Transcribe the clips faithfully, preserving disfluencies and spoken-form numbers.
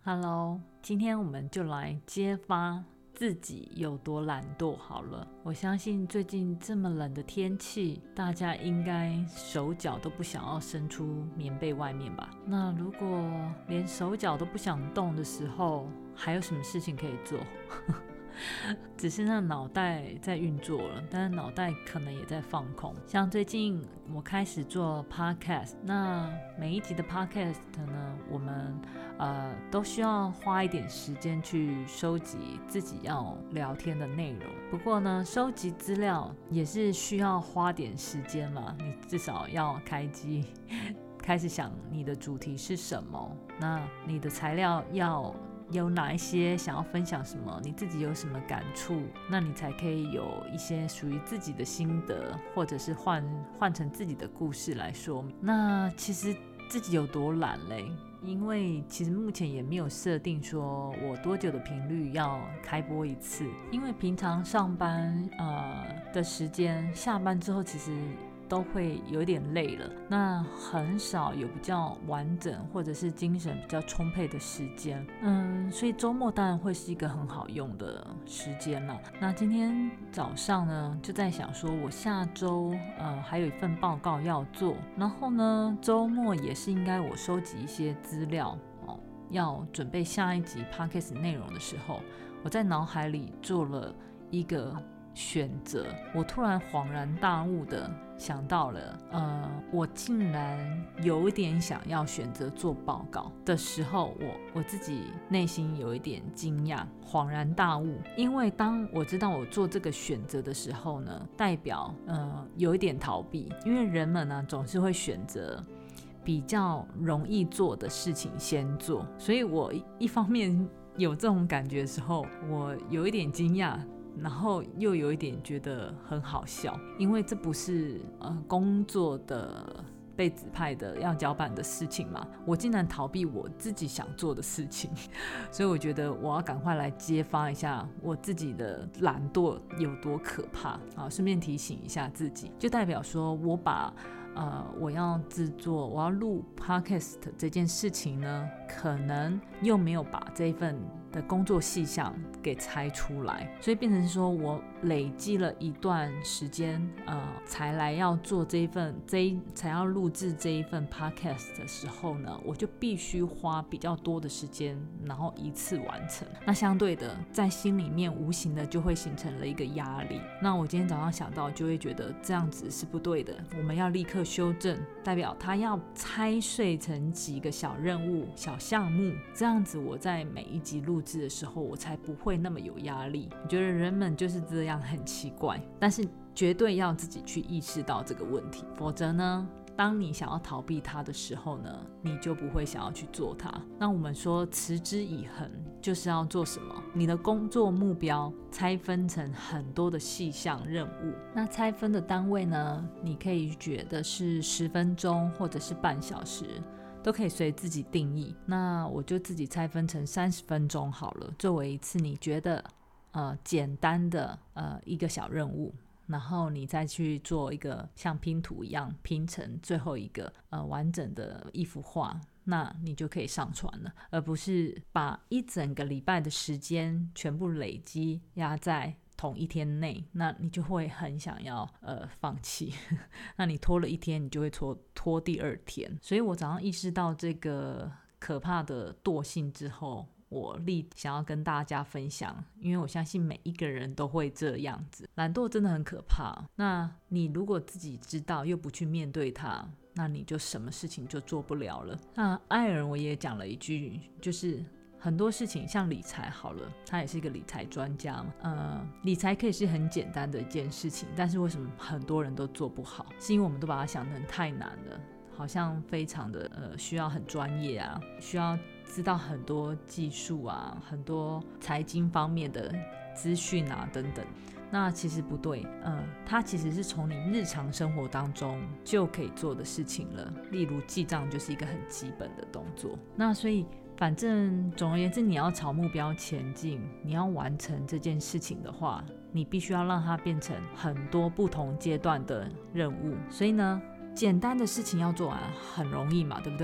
Hello，今天我们就来揭发自己有多懒惰好了。我相信最近这么冷的天气，大家应该手脚都不想要伸出棉被外面吧。那如果连手脚都不想动的时候，还有什么事情可以做？只是那脑袋在运作了，但是脑袋可能也在放空。像最近我开始做 podcast， 那每一集的 podcast 呢，我们呃都需要花一点时间去收集自己要聊天的内容。不过呢，收集资料也是需要花点时间嘛，你至少要开机开始想你的主题是什么，那你的材料要有哪一些，想要分享什么，你自己有什么感触，那你才可以有一些属于自己的心得，或者是换换成自己的故事来说。那其实自己有多懒嘞？因为其实目前也没有设定说我多久的频率要开播一次，因为平常上班呃的时间，下班之后其实都会有点累了，那很少有比较完整或者是精神比较充沛的时间，嗯，所以周末当然会是一个很好用的时间啦。那今天早上呢，就在想说我下周呃还有一份报告要做，然后呢周末也是应该我收集一些资料哦，要准备下一集 podcast 内容的时候，我在脑海里做了一个选择，我突然恍然大悟的想到了，呃，我竟然有一点想要选择做报告的时候，我我自己内心有一点惊讶，恍然大悟。因为当我知道我做这个选择的时候呢，代表呃有一点逃避，因为人们呢、啊、总是会选择比较容易做的事情先做，所以我一方面有这种感觉的时候，我有一点惊讶。然后又有一点觉得很好笑，因为这不是呃工作的被指派的要交办的事情嘛，我竟然逃避我自己想做的事情，所以我觉得我要赶快来揭发一下我自己的懒惰有多可怕啊！顺便提醒一下自己，就代表说我把呃我要制作我要录 podcast 这件事情呢，可能又没有把这一份的工作细项给拆出来，所以变成说我累积了一段时间呃，才来要做这一份这一才要录制这一份 podcast 的时候呢，我就必须花比较多的时间，然后一次完成。那相对的在心里面无形的就会形成了一个压力，那我今天早上想到就会觉得这样子是不对的，我们要立刻修正，代表它要拆碎成几个小任务小项目，这样子我在每一集录制的时候我才不会那么有压力。我觉得人们就是这样很奇怪，但是绝对要自己去意识到这个问题，否则呢当你想要逃避它的时候呢，你就不会想要去做它。那我们说持之以恒就是要做什么？你的工作目标拆分成很多的细项任务，那拆分的单位呢，你可以觉得是十分钟或者是半小时，都可以随自己定义。那我就自己拆分成三十分钟好了，作为一次你觉得呃简单的呃一个小任务，然后你再去做一个像拼图一样拼成最后一个呃完整的一幅画，那你就可以上传了，而不是把一整个礼拜的时间全部累积压在同一天内，那你就会很想要呃放弃那你拖了一天，你就会拖拖第二天。所以我早上意识到这个可怕的惰性之后，我立想要跟大家分享，因为我相信每一个人都会这样子，懒惰真的很可怕。那你如果自己知道又不去面对它，那你就什么事情就做不了了。那艾尔我也讲了一句，就是很多事情像理财好了，他也是一个理财专家嘛，呃，理财可以是很简单的一件事情，但是为什么很多人都做不好？是因为我们都把它想得太难了，好像非常的呃需要很专业啊，需要知道很多技术啊，很多财经方面的资讯啊等等。那其实不对，呃，它其实是从你日常生活当中就可以做的事情了。例如记账就是一个很基本的动作。那所以反正总而言之，你要朝目标前进，你要完成这件事情的话，你必须要让它变成很多不同阶段的任务。所以呢，简单的事情要做完很容易嘛，对不对？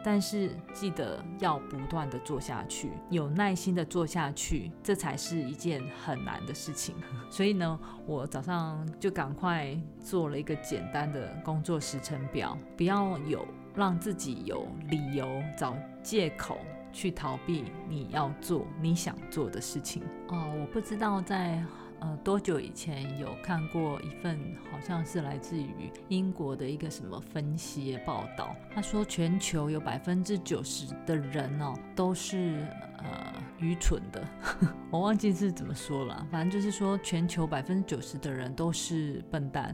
但是记得要不断的做下去，有耐心的做下去，这才是一件很难的事情。所以呢，我早上就赶快做了一个简单的工作时程表，不要有让自己有理由找借口去逃避你要做你想做的事情。哦，我不知道在呃多久以前有看过一份好像是来自于英国的一个什么分析报道，他说全球有百分之九十的人哦都是呃愚蠢的，我忘记是怎么说了，反正就是说全球百分之九十的人都是笨蛋。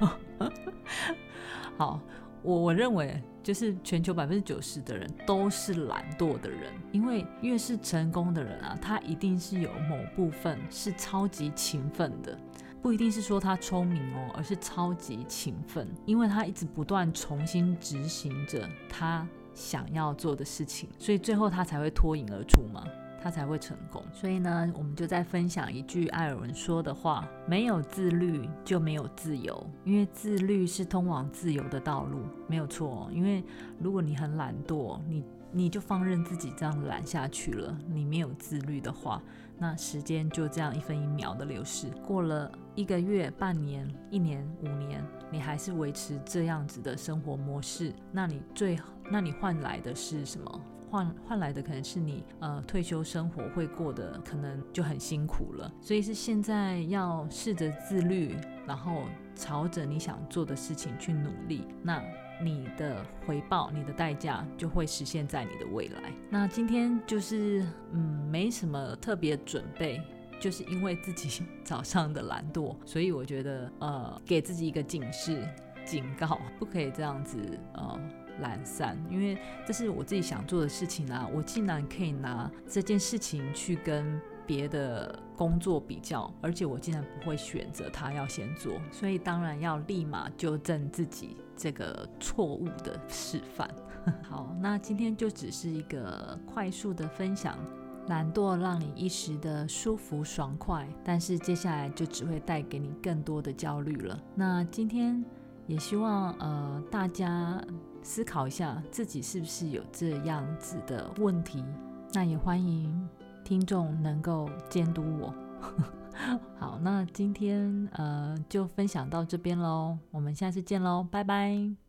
好。我我认为就是全球百分之九十的人都是懒惰的人，因为越是成功的人啊，他一定是有某部分是超级勤奋的，不一定是说他聪明哦，而是超级勤奋，因为他一直不断重新执行着他想要做的事情，所以最后他才会脱颖而出嘛。他才会成功。所以呢，我们就再分享一句艾尔文说的话：没有自律就没有自由，因为自律是通往自由的道路，没有错哦。因为如果你很懒惰，你你就放任自己这样懒下去了，你没有自律的话，那时间就这样一分一秒的流逝，过了一个月、半年、一年、五年，你还是维持这样子的生活模式，那你最那你换来的是什么？换, 换来的可能是你呃退休生活会过得可能就很辛苦了，所以是现在要试着自律，然后朝着你想做的事情去努力，那你的回报、你的代价就会实现在你的未来。那今天就是嗯没什么特别准备，就是因为自己早上的懒惰，所以我觉得呃给自己一个警示、警告，不可以这样子呃懒散，因为这是我自己想做的事情啊，我竟然可以拿这件事情去跟别的工作比较，而且我竟然不会选择它要先做，所以当然要立马纠正自己这个错误的示范。好，那今天就只是一个快速的分享，懒惰让你一时的舒服爽快，但是接下来就只会带给你更多的焦虑了。那今天也希望呃大家思考一下自己是不是有这样子的问题，那也欢迎听众能够监督我。好，那今天呃就分享到这边咯，我们下次见咯，拜拜。